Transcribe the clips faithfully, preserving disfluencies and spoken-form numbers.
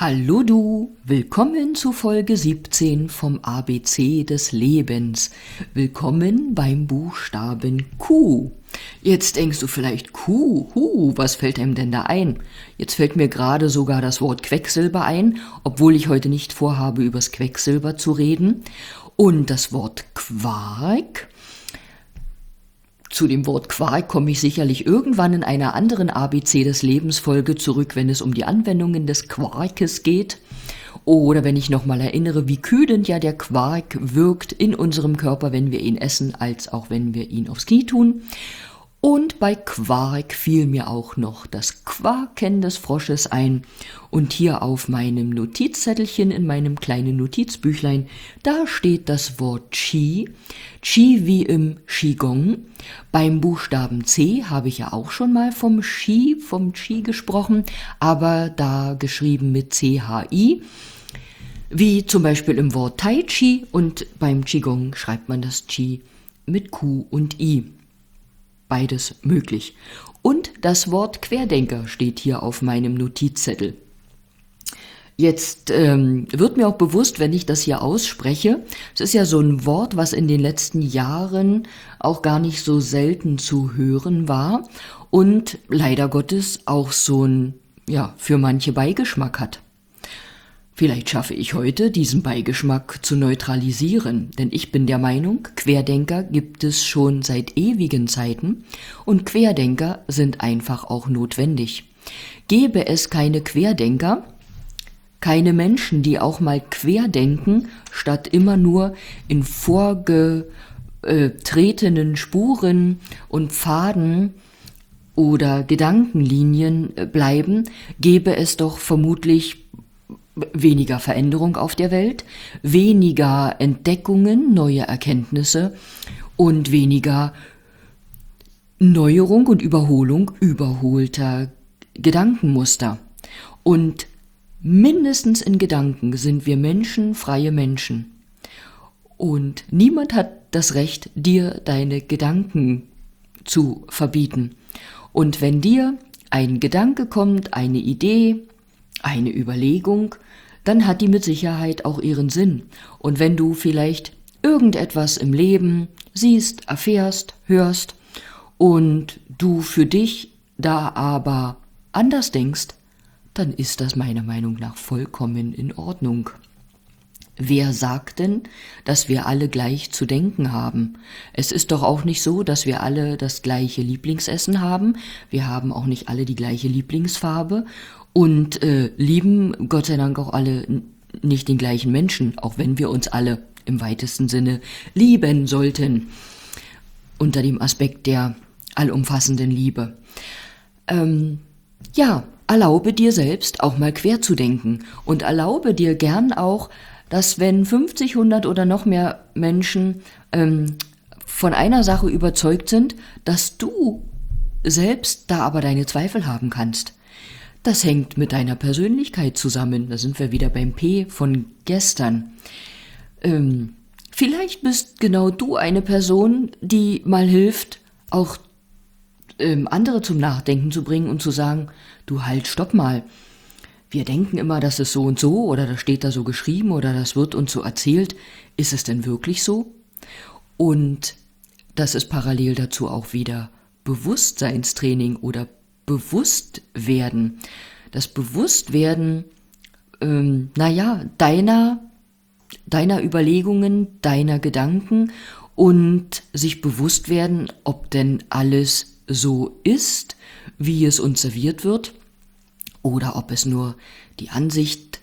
Hallo du, willkommen zu Folge siebzehn vom A B C des Lebens. Willkommen beim Buchstaben Q. Jetzt denkst du vielleicht, Q, hu, was fällt einem denn da ein? Jetzt fällt mir gerade sogar das Wort Quecksilber ein, obwohl ich heute nicht vorhabe, übers Quecksilber zu reden. Und das Wort Quark. Zu dem Wort Quark komme ich sicherlich irgendwann in einer anderen A B C des Lebens Folge zurück, wenn es um die Anwendungen des Quarkes geht. Oder wenn ich nochmal erinnere, wie kühlend ja der Quark wirkt in unserem Körper, wenn wir ihn essen, als auch wenn wir ihn aufs Knie tun. Und bei Quark fiel mir auch noch das Quaken des Frosches ein. Und hier auf meinem Notizzettelchen in meinem kleinen Notizbüchlein, da steht das Wort Qi. Qi wie im Qigong. Beim Buchstaben C habe ich ja auch schon mal vom Qi, vom Qi gesprochen, aber da geschrieben mit C H I. Wie zum Beispiel im Wort Tai Chi, und beim Qigong schreibt man das Qi mit Q und I. Beides möglich. Und das Wort Querdenker steht hier auf meinem Notizzettel. Jetzt ähm, wird mir auch bewusst, wenn ich das hier ausspreche, es ist ja so ein Wort, was in den letzten Jahren auch gar nicht so selten zu hören war und leider Gottes auch so ein, ja, für manche Beigeschmack hat. Vielleicht schaffe ich heute, diesen Beigeschmack zu neutralisieren, denn ich bin der Meinung, Querdenker gibt es schon seit ewigen Zeiten und Querdenker sind einfach auch notwendig. Gäbe es keine Querdenker, keine Menschen, die auch mal querdenken, statt immer nur in vorgetretenen Spuren und Pfaden oder Gedankenlinien bleiben, gäbe es doch vermutlich weniger Veränderung auf der Welt, weniger Entdeckungen, neue Erkenntnisse und weniger Neuerung und Überholung überholter Gedankenmuster. Und mindestens in Gedanken sind wir Menschen, freie Menschen. Und niemand hat das Recht, dir deine Gedanken zu verbieten. Und wenn dir ein Gedanke kommt, eine Idee, eine Überlegung, dann hat die mit Sicherheit auch ihren Sinn. Und wenn du vielleicht irgendetwas im Leben siehst, erfährst, hörst und du für dich da aber anders denkst, dann ist das meiner Meinung nach vollkommen in Ordnung. Wer sagt denn, dass wir alle gleich zu denken haben? Es ist doch auch nicht so, dass wir alle das gleiche Lieblingsessen haben. Wir haben auch nicht alle die gleiche Lieblingsfarbe und äh, lieben Gott sei Dank auch alle n- nicht den gleichen Menschen, auch wenn wir uns alle im weitesten Sinne lieben sollten, unter dem Aspekt der allumfassenden Liebe. Ähm, ja, erlaube dir selbst auch mal quer zu denken und erlaube dir gern auch, dass wenn fünfzig, hundert oder noch mehr Menschen ähm, von einer Sache überzeugt sind, dass du selbst da aber deine Zweifel haben kannst. Das hängt mit deiner Persönlichkeit zusammen. Da sind wir wieder beim P von gestern. Ähm, vielleicht bist genau du eine Person, die mal hilft, auch ähm, andere zum Nachdenken zu bringen und zu sagen, du halt, stopp mal. Wir denken immer, das ist so und so oder das steht da so geschrieben oder das wird uns so erzählt. Ist es denn wirklich so? Und das ist parallel dazu auch wieder Bewusstseinstraining oder Bewusstwerden. Das Bewusstwerden, ähm, naja, deiner, deiner Überlegungen, deiner Gedanken und sich bewusst werden, ob denn alles so ist, wie es uns serviert wird, oder ob es nur die Ansicht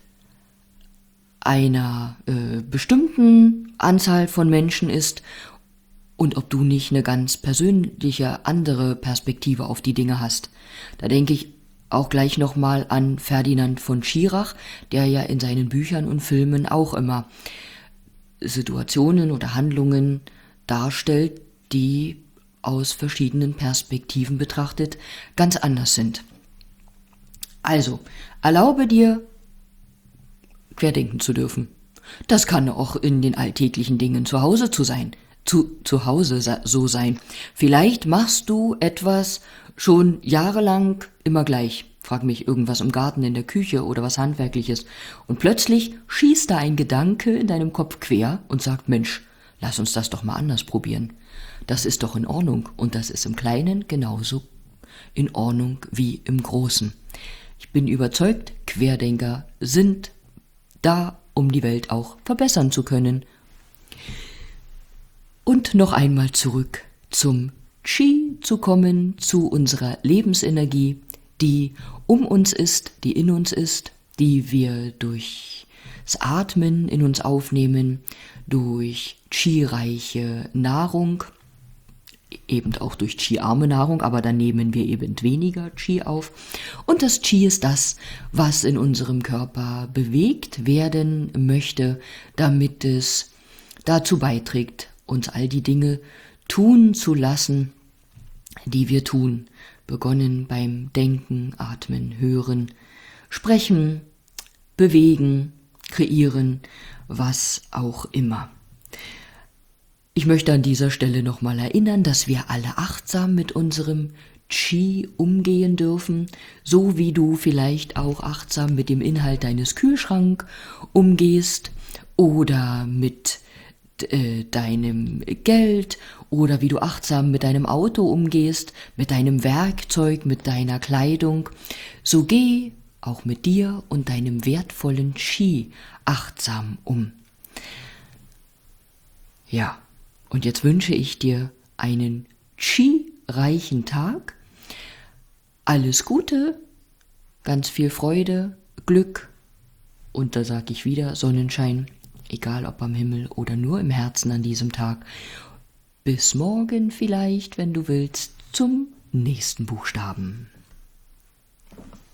einer äh, bestimmten Anzahl von Menschen ist und ob du nicht eine ganz persönliche andere Perspektive auf die Dinge hast. Da denke ich auch gleich nochmal an Ferdinand von Schirach, der ja in seinen Büchern und Filmen auch immer Situationen oder Handlungen darstellt, die aus verschiedenen Perspektiven betrachtet ganz anders sind. Also, erlaube dir, querdenken zu dürfen. Das kann auch in den alltäglichen Dingen zu Hause zu sein, zu, zu Hause so sein. Vielleicht machst du etwas schon jahrelang immer gleich. frag mich irgendwas im Garten, in der Küche oder was Handwerkliches. Und plötzlich schießt da ein Gedanke in deinem Kopf quer und sagt, Mensch, lass uns das doch mal anders probieren. Das ist doch in Ordnung und das ist im Kleinen genauso in Ordnung wie im Großen. Ich bin überzeugt, Querdenker sind da, um die Welt auch verbessern zu können. Und noch einmal zurück zum Qi zu kommen, zu unserer Lebensenergie, die um uns ist, die in uns ist, die wir durch das Atmen in uns aufnehmen, durch Qi-reiche Nahrung, eben auch durch Qi-arme Nahrung, aber dann nehmen wir eben weniger Qi auf. Und das Qi ist das, was in unserem Körper bewegt werden möchte, damit es dazu beiträgt, uns all die Dinge tun zu lassen, die wir tun, begonnen beim Denken, Atmen, Hören, Sprechen, Bewegen, Kreieren, was auch immer. Ich möchte an dieser Stelle nochmal erinnern, dass wir alle achtsam mit unserem Qi umgehen dürfen, so wie du vielleicht auch achtsam mit dem Inhalt deines Kühlschranks umgehst oder mit äh, deinem Geld oder wie du achtsam mit deinem Auto umgehst, mit deinem Werkzeug, mit deiner Kleidung. So geh auch mit dir und deinem wertvollen Qi achtsam um. Ja, und jetzt wünsche ich dir einen Qi-reichen Tag, alles Gute, ganz viel Freude, Glück und da sage ich wieder Sonnenschein, egal ob am Himmel oder nur im Herzen an diesem Tag. Bis morgen vielleicht, wenn du willst, zum nächsten Buchstaben.